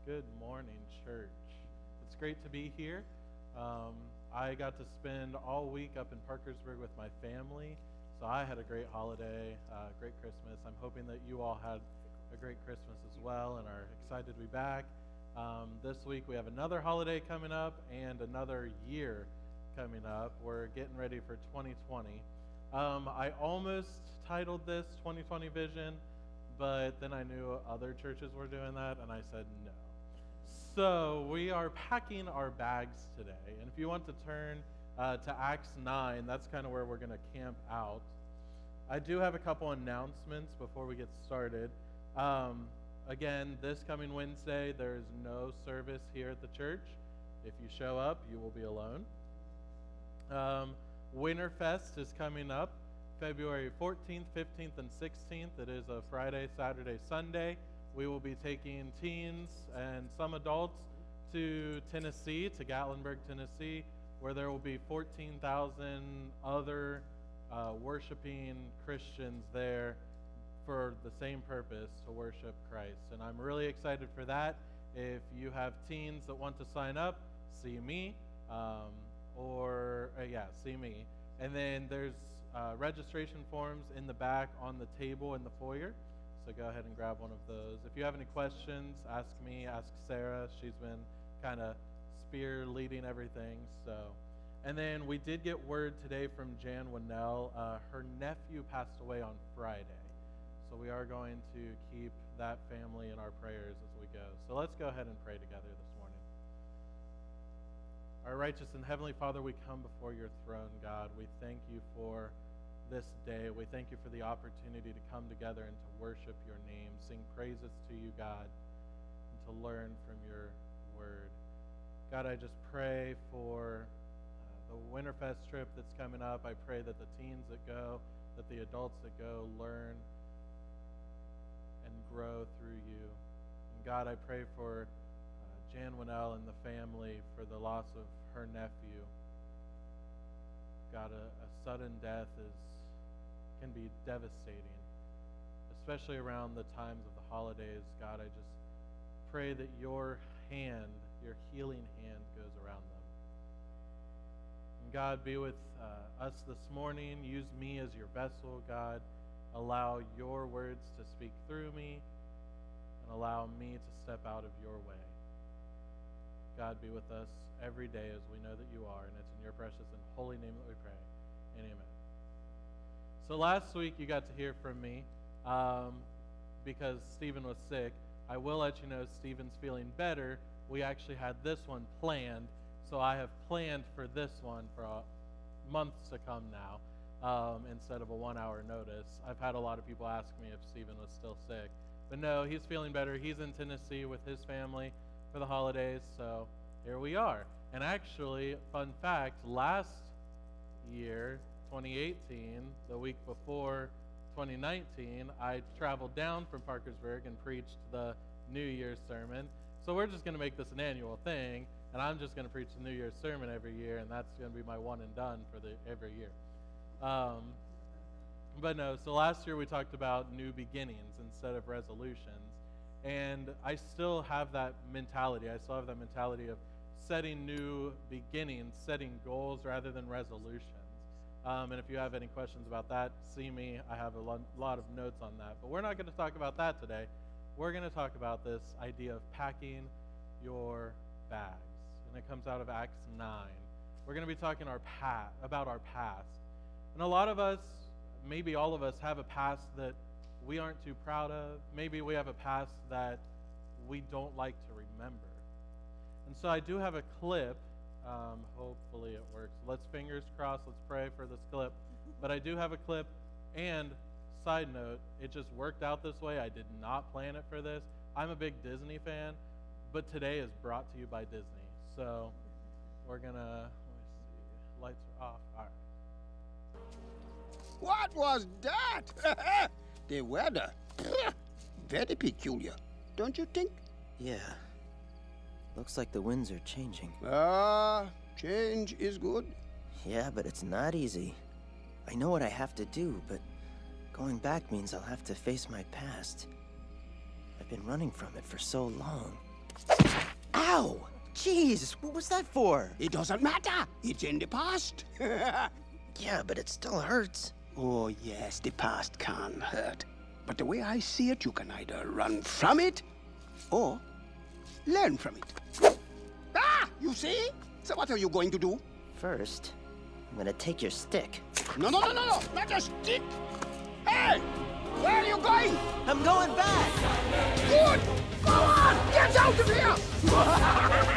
Good morning, church. It's great to be here. I got to spend all week up in Parkersburg with my family, so I had a great holiday, great Christmas. I'm hoping that you all had a great Christmas as well and are excited to be back. This week we have another holiday coming up and another year coming up. We're getting ready for 2020. I almost titled this 2020 Vision, but then I knew other churches were doing that, and I said no. So we are packing our bags today, and if you want to turn to Acts 9, that's kind of where we're going to camp out. I do have a couple announcements before we get started. Again, this coming Wednesday, there is no service here at the church. If you show up, you will be alone. Winterfest is coming up February 14th, 15th, and 16th. It is a Friday, Saturday, Sunday. We will be taking teens and some adults to Tennessee, to Gatlinburg, Tennessee, where there will be 14,000 other worshiping Christians there for the same purpose, to worship Christ. And I'm really excited for that. If you have teens that want to sign up, see me, see me. And then there's registration forms in the back on the table in the foyer. So go ahead and grab one of those. If you have any questions, ask me, ask Sarah. She's been kind of spear leading everything. And then we did get word today from Jan Winnell. Her nephew passed away on Friday. So we are going to keep that family in our prayers as we go. So let's go ahead and pray together this morning. Our righteous and heavenly Father, we come before your throne, God. We thank you for this day. We thank you for the opportunity to come together and to worship your name, sing praises to you, God, and to learn from your word. God, I just pray for the Winterfest trip that's coming up. I pray that the teens that go, that the adults that go, learn and grow through you. And God, I pray for Jan Winnell and the family for the loss of her nephew. God, a sudden death can be devastating, especially around the times of the holidays. God, I just pray that your hand, your healing hand, goes around them. And God, be with us this morning. Use me as your vessel, God. Allow your words to speak through me, and allow me to step out of your way. God, be with us every day as we know that you are, and it's in your precious and holy name that we pray. And amen. So last week you got to hear from me because Stephen was sick. I will let you know Stephen's feeling better. We actually had this one planned, so I have planned for this one for months to come now instead of a 1-hour notice. I've had a lot of people ask me if Stephen was still sick. But no, he's feeling better. He's in Tennessee with his family for the holidays, so here we are. And actually, fun fact, last year, 2018, the week before 2019, I traveled down from Parkersburg and preached the New Year's sermon. So we're just going to make this an annual thing, and I'm just going to preach the New Year's sermon every year, and that's going to be my one and done for every year. But no, so last year we talked about new beginnings instead of resolutions, and I still have that mentality. I still have that mentality of setting new beginnings, setting goals rather than resolutions. And if you have any questions about that, see me. I have a lot of notes on that. But we're not going to talk about that today. We're going to talk about this idea of packing your bags. And it comes out of Acts 9. We're going to be talking about our past. And a lot of us, maybe all of us, have a past that we aren't too proud of. Maybe we have a past that we don't like to remember. And so I do have a clip. Hopefully it works. Let's fingers crossed. Let's pray for this clip. But I do have a clip. And side note, it just worked out this way. I did not plan it for this. I'm a big Disney fan, but today is brought to you by Disney. So we're gonna, let me see. Lights are off. All right. What was that? The weather. Very peculiar, don't you think? Yeah. Looks like the winds are changing. Change is good. Yeah, but it's not easy. I know what I have to do, but going back means I'll have to face my past. I've been running from it for so long. Ow! Jeez, what was that for? It doesn't matter. It's in the past. Yeah, but it still hurts. Oh, yes, the past can hurt. But the way I see it, you can either run from it or learn from it. Ah, you see? So what are you going to do? First, I'm gonna take your stick. No, not a stick. Hey, where are you going? I'm going back! Good! Go on! Get out of here!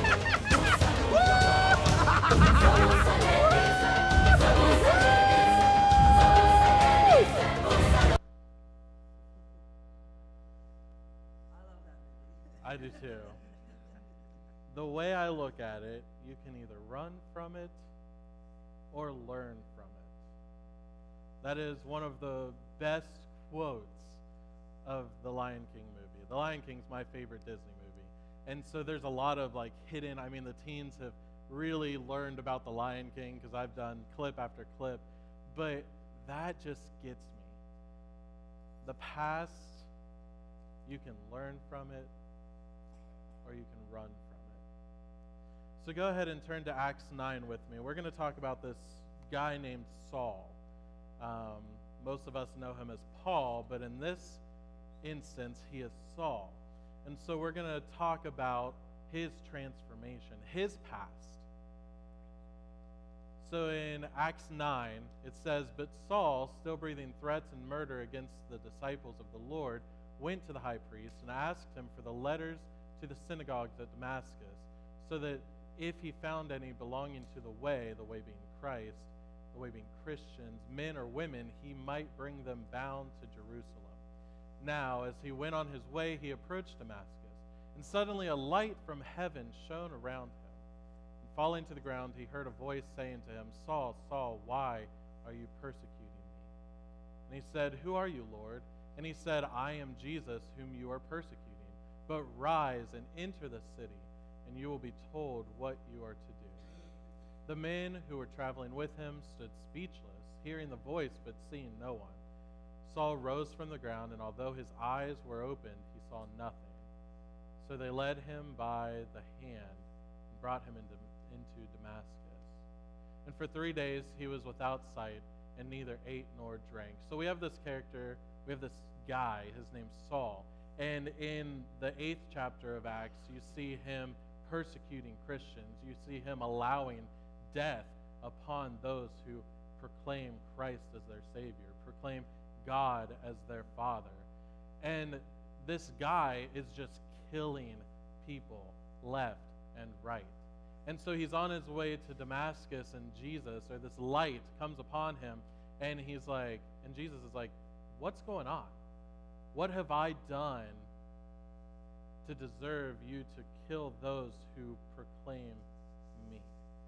I do too. The way I look at it, you can either run from it or learn from it. That is one of the best quotes of the Lion King movie. The Lion King's my favorite Disney movie. And so there's a lot of like hidden, the teens have really learned about the Lion King because I've done clip after clip, but that just gets me. The past, you can learn from it or you can run from it. So go ahead and turn to Acts 9 with me. We're going to talk about this guy named Saul. Most of us know him as Paul, but in this instance, he is Saul. And so we're going to talk about his transformation, his past. So in Acts 9, it says, "But Saul, still breathing threats and murder against the disciples of the Lord, went to the high priest and asked him for the letters to the synagogues at Damascus, so that if he found any belonging to the way being Christ, the way being Christians, men or women, he might bring them bound to Jerusalem. Now, as he went on his way, he approached Damascus, and suddenly a light from heaven shone around him. And falling to the ground, he heard a voice saying to him, 'Saul, Saul, why are you persecuting me?' And he said, 'Who are you, Lord?' And he said, 'I am Jesus, whom you are persecuting. But rise and enter the city, and you will be told what you are to do.' The men who were traveling with him stood speechless, hearing the voice but seeing no one. Saul rose from the ground, and although his eyes were opened, he saw nothing. So they led him by the hand and brought him into Damascus. And for 3 days he was without sight, and neither ate nor drank." So we have this character, we have this guy, his name's Saul. And in the 8th chapter of Acts, you see him persecuting Christians. You see him allowing death upon those who proclaim Christ as their Savior, proclaim God as their Father. And this guy is just killing people left and right. And so he's on his way to Damascus, and Jesus, or this light, comes upon him, and he's like, and Jesus is like, "What's going on? What have I done to deserve you to kill those who proclaim me?"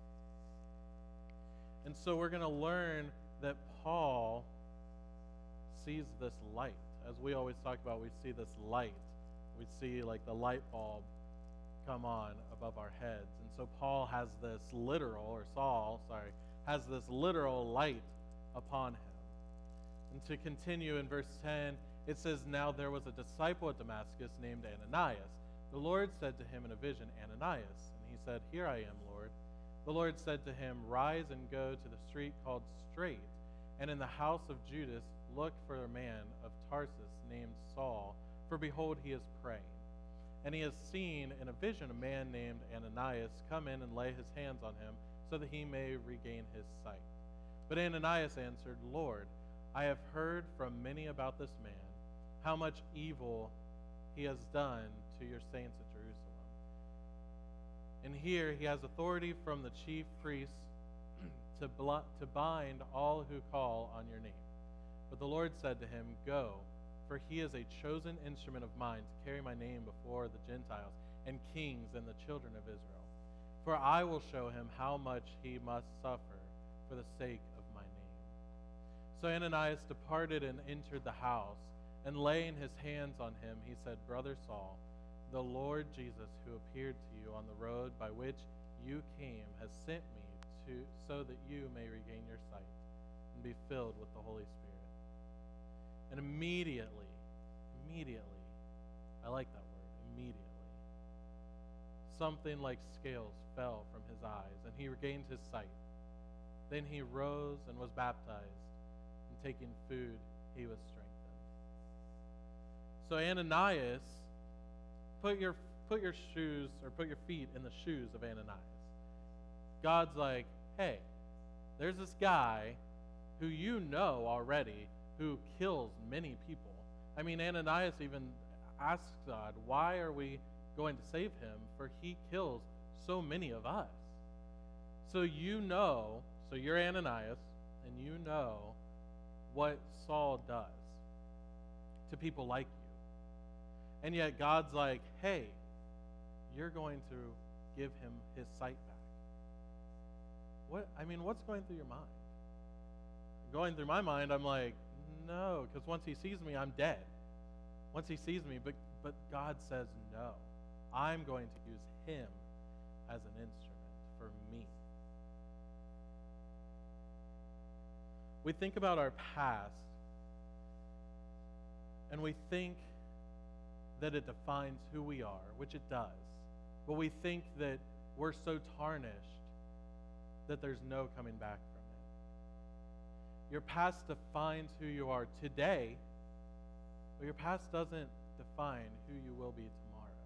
And so we're going to learn that Paul sees this light. As we always talk about, we see this light. We see like the light bulb come on above our heads. And so Paul has this literal, or Saul, has this literal light upon him. And to continue in verse 10, it says, "Now there was a disciple at Damascus named Ananias. The Lord said to him in a vision, 'Ananias.' And he said, 'Here I am, Lord.' The Lord said to him, 'Rise and go to the street called Straight, and in the house of Judas look for a man of Tarsus named Saul, for behold, he is praying. And he has seen in a vision a man named Ananias come in and lay his hands on him, so that he may regain his sight.' But Ananias answered, 'Lord, I have heard from many about this man, how much evil he has done to your saints at Jerusalem. And here he has authority from the chief priests to bind all who call on your name.' But the Lord said to him, 'Go, for he is a chosen instrument of mine to carry my name before the Gentiles and kings and the children of Israel. For I will show him how much he must suffer for the sake of my name.' So Ananias departed and entered the house, and laying his hands on him, he said, 'Brother Saul, the Lord Jesus, who appeared to you on the road by which you came, has sent me so that you may regain your sight and be filled with the Holy Spirit.' And immediately, I like that word, immediately, something like scales fell from his eyes, and he regained his sight. Then he rose and was baptized, and taking food, he was strengthened. So Ananias, put your shoes, or put your feet in the shoes of Ananias. God's like, hey, there's this guy who you know already who kills many people. I mean, Ananias even asks God, why are we going to save him? For he kills so many of us. So you're Ananias, and you know what Saul does to people like you. And yet God's like, hey, you're going to give him his sight back. What's going through your mind? Going through my mind, I'm like, no, because once he sees me, I'm dead. Once he sees me, but God says no. I'm going to use him as an instrument for me. We think about our past, and we think that it defines who we are, which it does. But we think that we're so tarnished that there's no coming back from it. Your past defines who you are today, but your past doesn't define who you will be tomorrow.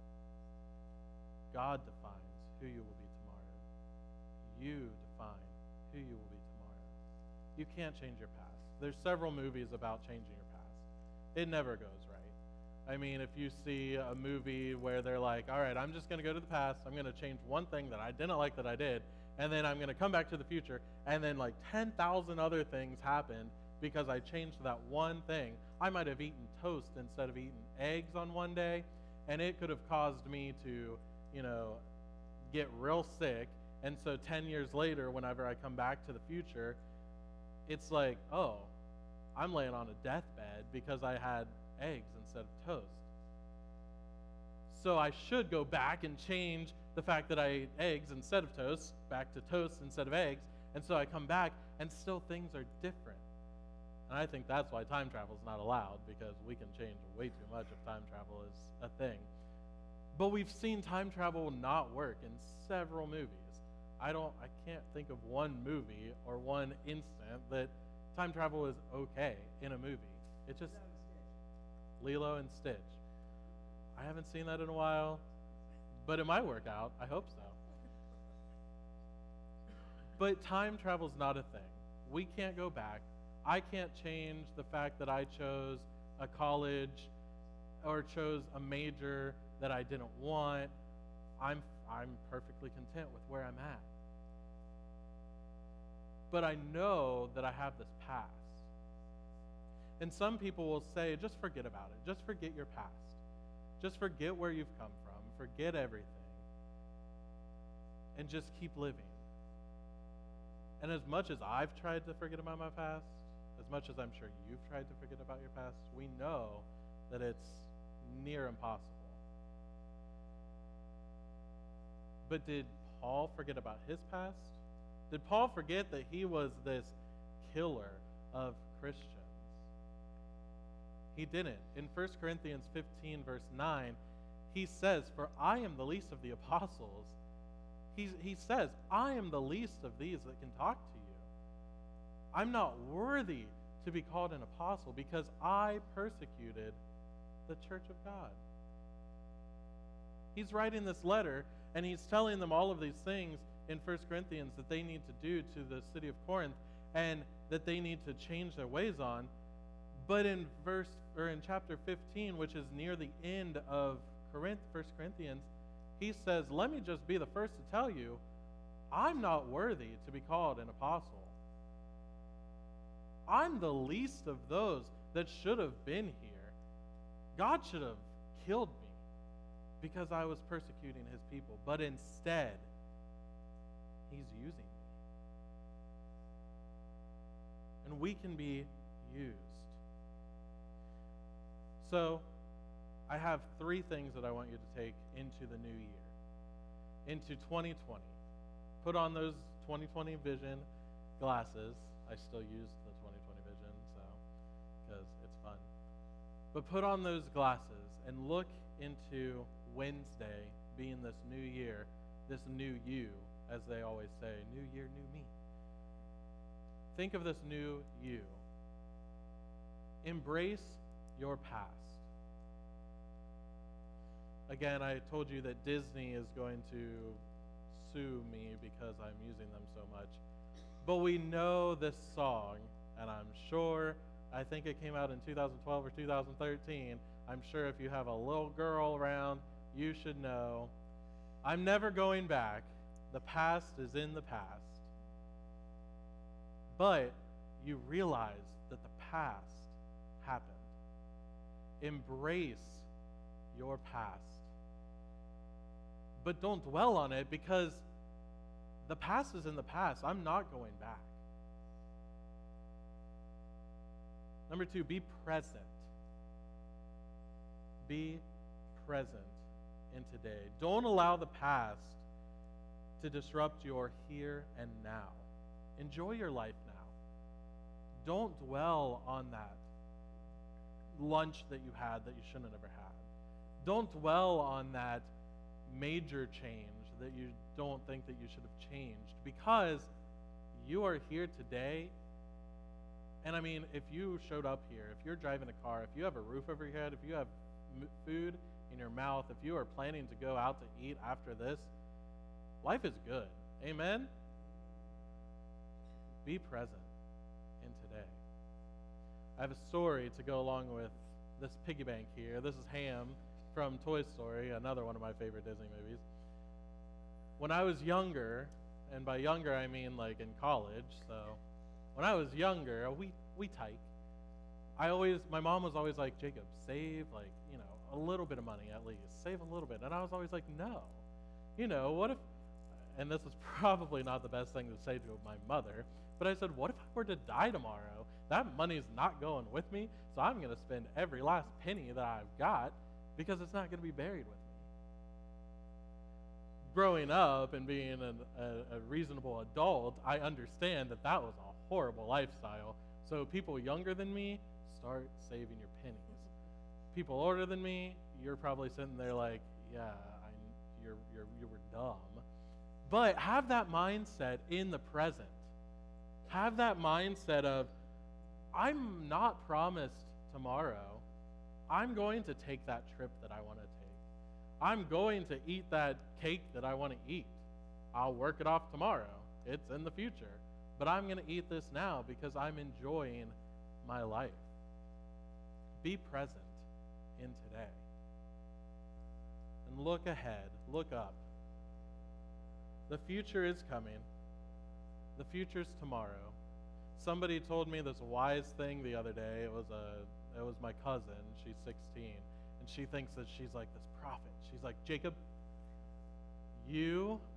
God defines who you will be tomorrow. You define who you will be tomorrow. You can't change your past. There's several movies about changing your past. It never goes right. I mean, if you see a movie where they're like, all right, I'm just going to go to the past, I'm going to change one thing that I didn't like that I did, and then I'm going to come back to the future, and then like 10,000 other things happen because I changed that one thing. I might have eaten toast instead of eating eggs on one day, and it could have caused me to, get real sick. And so 10 years later, whenever I come back to the future, it's like, oh, I'm laying on a deathbed because I had eggs instead of toast. So I should go back and change the fact that I ate eggs instead of toast, back to toast instead of eggs. And so I come back, and still things are different. And I think that's why time travel is not allowed, because we can change way too much if time travel is a thing. But we've seen time travel not work in several movies. I can't think of one movie or one instant that time travel is okay in a movie. It just Lilo and Stitch. I haven't seen that in a while, but it might work out. I hope so. But time travel's not a thing. We can't go back. I can't change the fact that I chose a college or chose a major that I didn't want. I'm perfectly content with where I'm at. But I know that I have this past. And some people will say, just forget about it. Just forget your past. Just forget where you've come from. Forget everything. And just keep living. And as much as I've tried to forget about my past, as much as I'm sure you've tried to forget about your past, we know that it's near impossible. But did Paul forget about his past? Did Paul forget that he was this killer of Christians? He didn't. In 1 Corinthians 15, verse 9, he says, "For I am the least of the apostles." He says, "I am the least of these that can talk to you. I'm not worthy to be called an apostle because I persecuted the church of God." He's writing this letter, and he's telling them all of these things in 1 Corinthians that they need to do to the city of Corinth and that they need to change their ways on. But in chapter 15, which is near the end of 1 Corinthians, he says, let me just be the first to tell you, I'm not worthy to be called an apostle. I'm the least of those that should have been here. God should have killed me because I was persecuting his people. But instead, he's using me. And we can be used. So, I have 3 things that I want you to take into the new year, into 2020. Put on those 2020 vision glasses. I still use the 2020 vision, because it's fun. But put on those glasses and look into Wednesday being this new year, this new you, as they always say, new year, new me. Think of this new you. Embrace your past. Again, I told you that Disney is going to sue me because I'm using them so much. But we know this song, and I'm sure, I think it came out in 2012 or 2013. I'm sure if you have a little girl around, you should know. I'm never going back. The past is in the past. But you realize that the past happened. Embrace your past. But don't dwell on it, because the past is in the past. I'm not going back. Number 2, be present. Be present in today. Don't allow the past to disrupt your here and now. Enjoy your life now. Don't dwell on that lunch that you had that you shouldn't have ever had. Don't dwell on that major change that you don't think that you should have changed, because you are here today. And I mean, if you showed up here, if you're driving a car, if you have a roof over your head, if you have food in your mouth, if you are planning to go out to eat after this, life is good. Amen? Be present in today. I have a story to go along with this piggy bank here. This is Ham from Toy Story, another one of my favorite Disney movies. When I was younger, and by younger I mean like in college, so when I was younger, we tyke. My mom was always like, Jacob, save like, a little bit of money at least. Save a little bit. And I was always like, no. What if, and this is probably not the best thing to say to my mother, but I said, what if I were to die tomorrow? That money's not going with me, so I'm going to spend every last penny that I've got, because it's not going to be buried with me. Growing up and being a reasonable adult, I understand that was a horrible lifestyle. So people younger than me, start saving your pennies. People older than me, you're probably sitting there like, yeah, you were dumb. But have that mindset in the present. Have that mindset of, I'm not promised tomorrow. I'm going to take that trip that I want to take. I'm going to eat that cake that I want to eat. I'll work it off tomorrow. It's in the future. But I'm going to eat this now because I'm enjoying my life. Be present in today. And look ahead. Look up. The future is coming. The future's tomorrow. Somebody told me this wise thing the other day. It was my cousin. She's 16. And she thinks that she's like this prophet. She's like, Jacob, you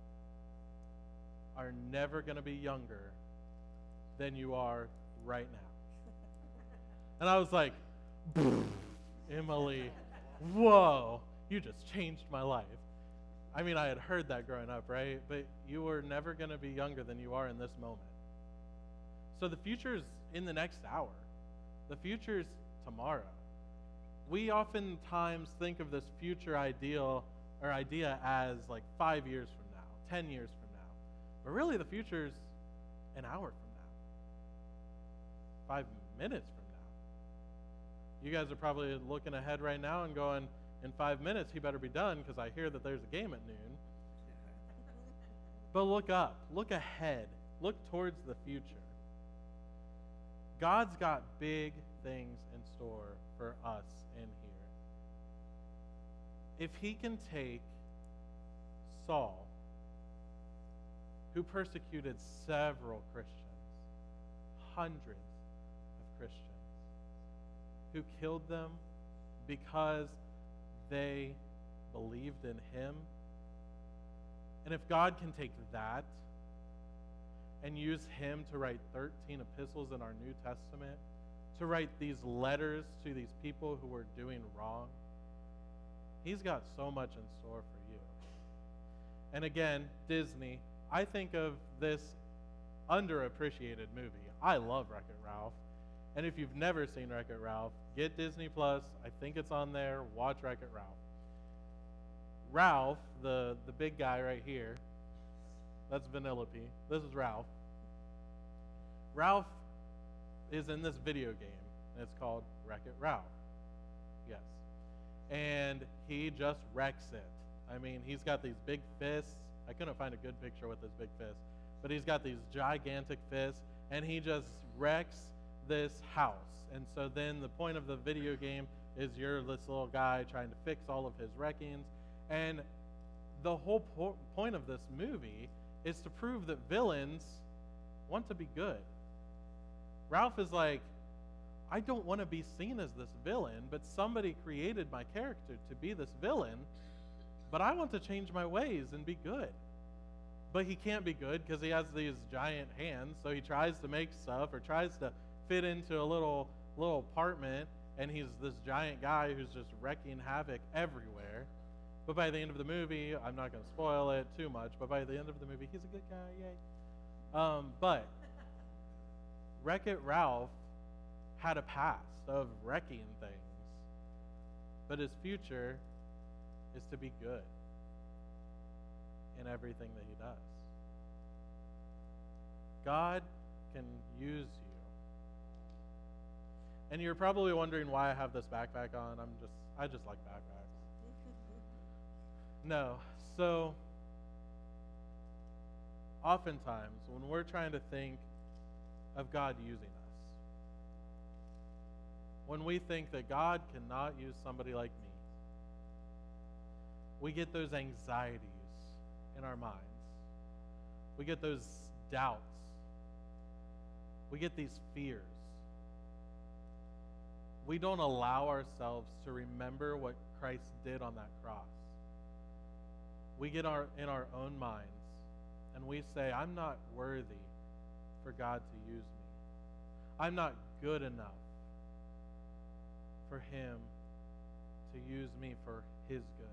are never going to be younger than you are right now. And I was like, Emily, whoa, you just changed my life. I mean, I had heard that growing up, right? But you are never going to be younger than you are in this moment. So the future's in the next hour. The future's tomorrow. We oftentimes think of this future idea as like 5 years from now, 10 years from now. But really the future's an hour from now, 5 minutes from now. You guys are probably looking ahead right now and going, in 5 minutes he better be done, because I hear that there's a game at noon. But look up, look ahead, look towards the future. God's got big things in store for us in here. If he can take Saul, who persecuted several Christians, hundreds of Christians, who killed them because they believed in him, and if God can take that and use him to write 13 epistles in our New Testament, to write these letters to these people who were doing wrong, he's got so much in store for you. And again, Disney, I think of this underappreciated movie. I love Wreck-It Ralph. And if you've never seen Wreck-It Ralph, get Disney Plus. I think it's on there. Watch Wreck-It Ralph. Ralph, the big guy right here, that's Vanellope. This is Ralph. Ralph is in this video game, and it's called Wreck-It Ralph. Yes. And he just wrecks it. I mean, he's got these big fists. I couldn't find a good picture with his big fists, but he's got these gigantic fists, and he just wrecks this house. And so then the point of the video game is you're this little guy trying to fix all of his wreckings. And the whole point of this movie is to prove that villains want to be good. Ralph is like, I don't want to be seen as this villain, but somebody created my character to be this villain, but I want to change my ways and be good. But he can't be good because he has these giant hands, so he tries to make stuff or tries to fit into a little apartment, and he's this giant guy who's just wrecking havoc everywhere. But by the end of the movie, I'm not going to spoil it too much, but by the end of the movie, he's a good guy, yay. But Wreck-It Ralph had a past of wrecking things, but his future is to be good in everything that he does. God can use you. And you're probably wondering why I have this backpack on. I just like backpacks. No. So oftentimes when we're trying to think of God using us, when we think that God cannot use somebody like me, we get those anxieties in our minds. We get those doubts. We get these fears. We don't allow ourselves to remember what Christ did on that cross. We get in our own minds and we say, I'm not worthy for God to use me. I'm not good enough for Him to use me for His good.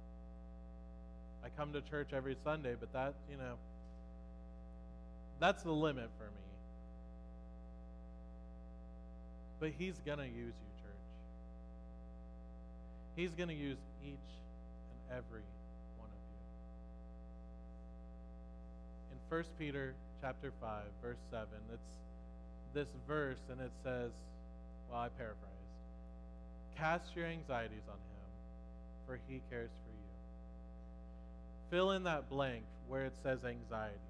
I come to church every Sunday, but that's the limit for me. But He's going to use you, church. He's going to use each and every one of you. In 1 Peter chapter 5, verse 7, it's this verse, and it says, well, I paraphrased, cast your anxieties on Him, for He cares for you. Fill in that blank where it says anxieties.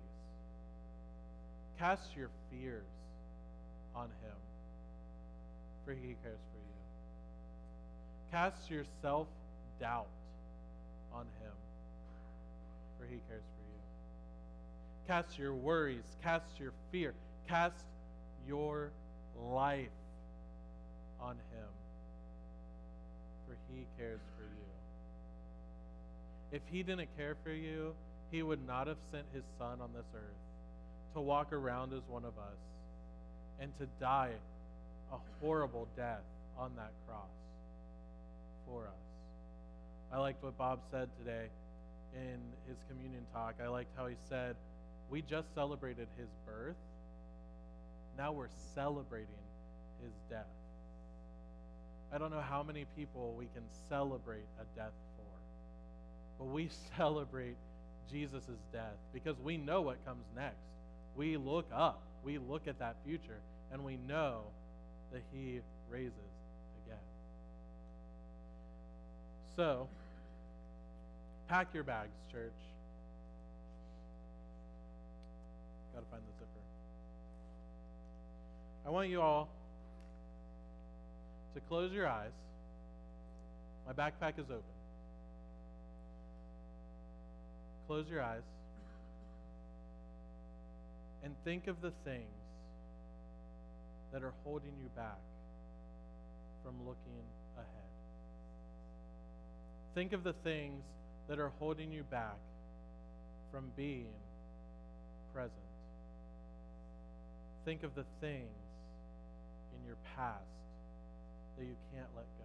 Cast your fears on Him, for He cares for you. Cast your self-doubt on Him, for He cares for you. Cast your worries, cast your fear, cast your life on Him, for He cares for you. If He didn't care for you, He would not have sent His Son on this earth to walk around as one of us and to die a horrible death on that cross for us. I liked what Bob said today in his communion talk. I liked how he said, we just celebrated His birth. Now we're celebrating His death. I don't know how many people we can celebrate a death for, but we celebrate Jesus' death because we know what comes next. We look up, we look at that future, and we know that He raises again. So, pack your bags, church. Got to find the zipper. I want you all to close your eyes. My backpack is open. Close your eyes and think of the things that are holding you back from looking ahead. Think of the things that are holding you back from being present. Think of the things in your past that you can't let go.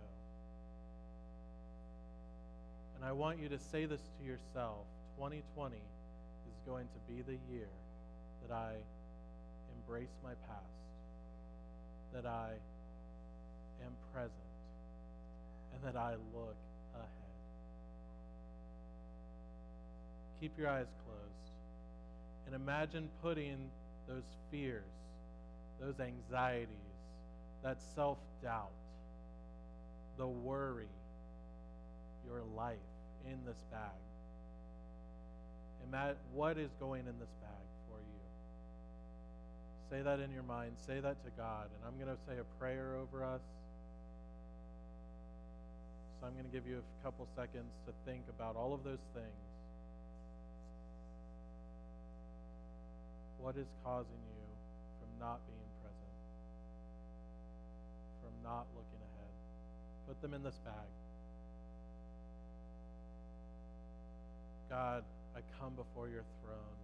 And I want you to say this to yourself. 2020 is going to be the year that I embrace my past, that I am present, and that I look ahead. keep your eyes closed, and imagine putting those fears, those anxieties, that self-doubt, the worry, your life in this bag. What is going in this bag for you? Say that in your mind. Say that to God. And I'm going to say a prayer over us. So I'm going to give you a couple seconds to think about all of those things. What is causing you from not being present? From not looking ahead? Put them in this bag. God, I come before your throne.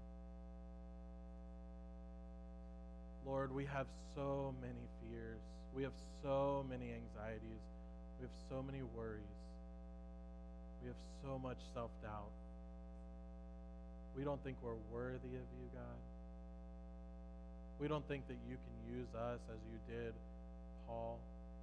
Lord, we have so many fears. We have so many anxieties. We have so many worries. We have so much self-doubt. We don't think we're worthy of you, God. We don't think that you can use us as you did Paul.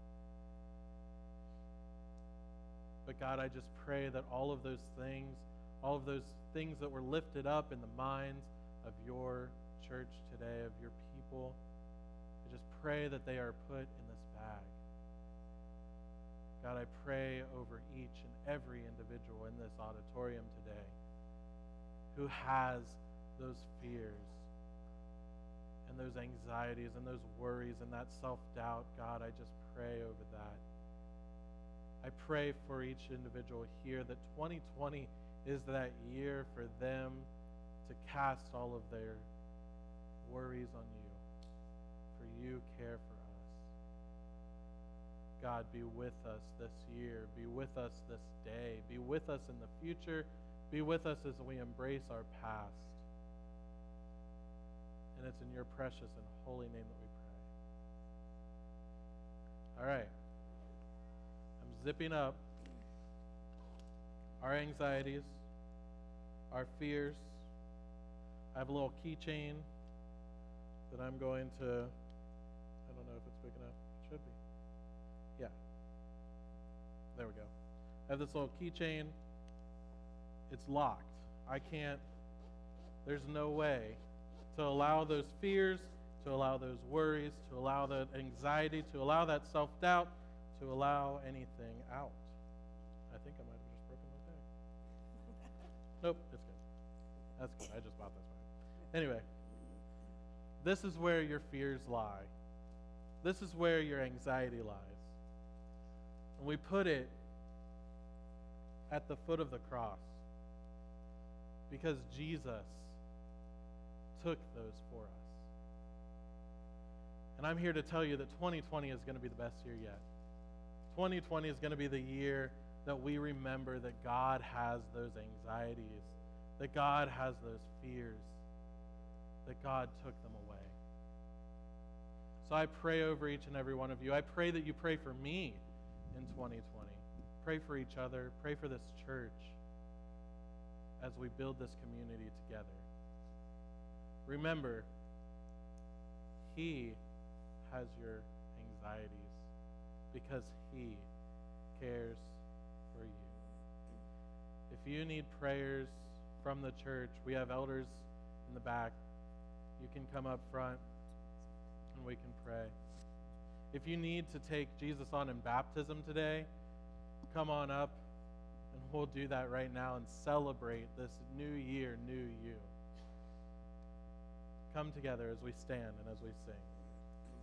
But God, I just pray that all of those things that were lifted up in the minds of your church today, of your people, I just pray that they are put in this bag. God, I pray over each and every individual in this auditorium today who has those fears and those anxieties and those worries and that self-doubt. God, I just pray over that. I pray for each individual here that 2020 is that year for them to cast all of their worries on you, for you care for us. God, be with us this year. Be with us this day. Be with us in the future. Be with us as we embrace our past. And it's in your precious and holy name that we pray. All right. I'm zipping up our anxieties, our fears. I have a little keychain that I'm going to, I don't know if it's big enough. It should be. Yeah. There we go. I have this little keychain. It's locked. I can't, there's no way to allow those fears, to allow those worries, to allow that anxiety, to allow that self-doubt, to allow anything out. I think I might have just broken my thing. Nope, it's good. That's good. I just bought this one. Anyway, this is where your fears lie. This is where your anxiety lies. And we put it at the foot of the cross because Jesus took those for us. And I'm here to tell you that 2020 is going to be the best year yet. 2020 is going to be the year that we remember that God has those anxieties, that God has those fears, that God took them away. So I pray over each and every one of you. I pray that you pray for me in 2020. Pray for each other. Pray for this church as we build this community together. Remember, He has your anxieties because He cares for you. If you need prayers from the church, we have elders in the back. You can come up front and we can pray. If you need to take Jesus on in baptism today, come on up and we'll do that right now and celebrate this new year, new you. Come together as we stand and as we sing.